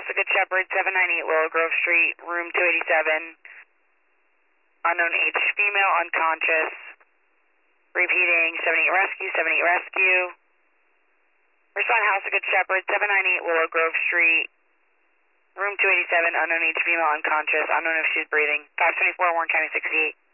House of Good Shepherd, 798 Willow Grove Street, room 287. Unknown age, female, unconscious. Repeating, 78 Rescue, 78 Rescue. Respond House of Good Shepherd, 798 Willow Grove Street, room 287, unknown age, female, unconscious, unknown if she's breathing. 524, Warren County 68.